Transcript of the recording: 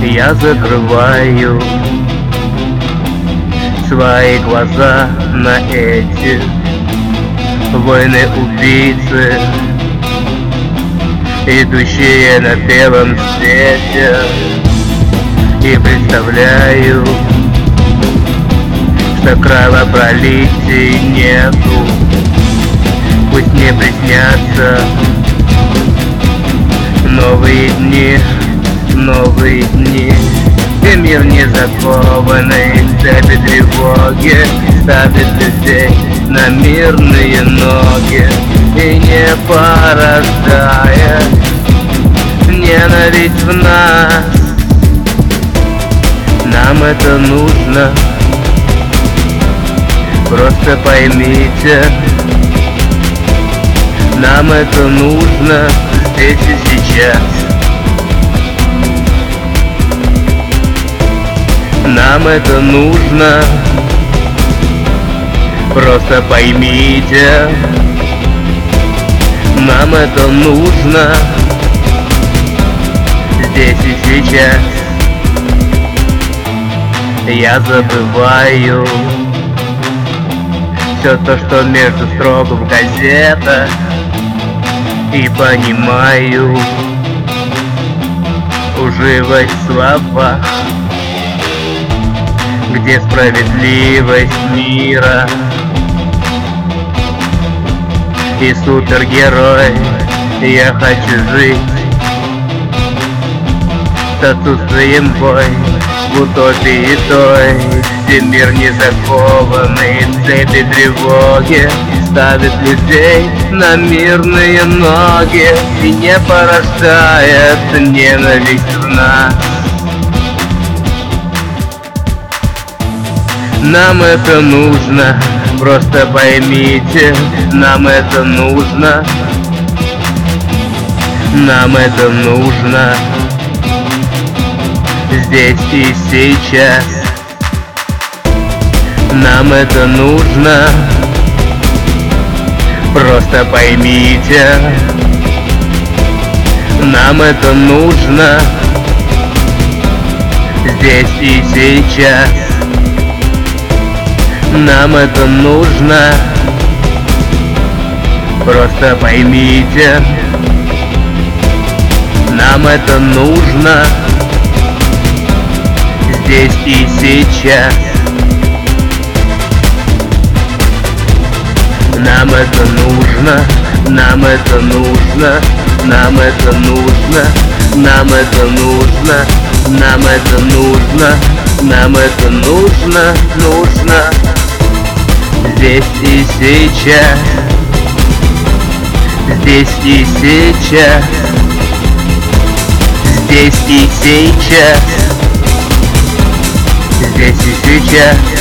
Я закрываю свои глаза на эти войны-убийцы, идущие на белом свете, и представляю, что кровопролитий нету. Пусть мне приснятся новые дни, новые дни. И мир не закованный в цепи тревоги ставит людей на мирные ноги и не порождает ненависть в нас. Нам это нужно, просто поймите. Нам это нужно здесь и сейчас. Нам это нужно, просто поймите. Нам это нужно здесь и сейчас. Я забываю все то, что между строк в газетах, и понимаю лживость в словах, где справедливость мира и супергерой. Я хочу жить с отсутствием бой в утопии той, где мир не закованный в цепи тревоги ставит людей на мирные ноги и не порождает ненависть в нас. Нам это нужно, просто поймите. Нам это нужно. Нам это нужно здесь и сейчас. Нам это нужно, просто поймите. Нам это нужно здесь и сейчас. Нам это нужно, просто поймите. Нам это нужно здесь и сейчас. Нам это нужно, нам это нужно, нам это нужно, нам это нужно, нам это нужно, нам это нужно, нужно здесь и сейчас. Здесь и сейчас. Здесь и сейчас. Здесь и сейчас.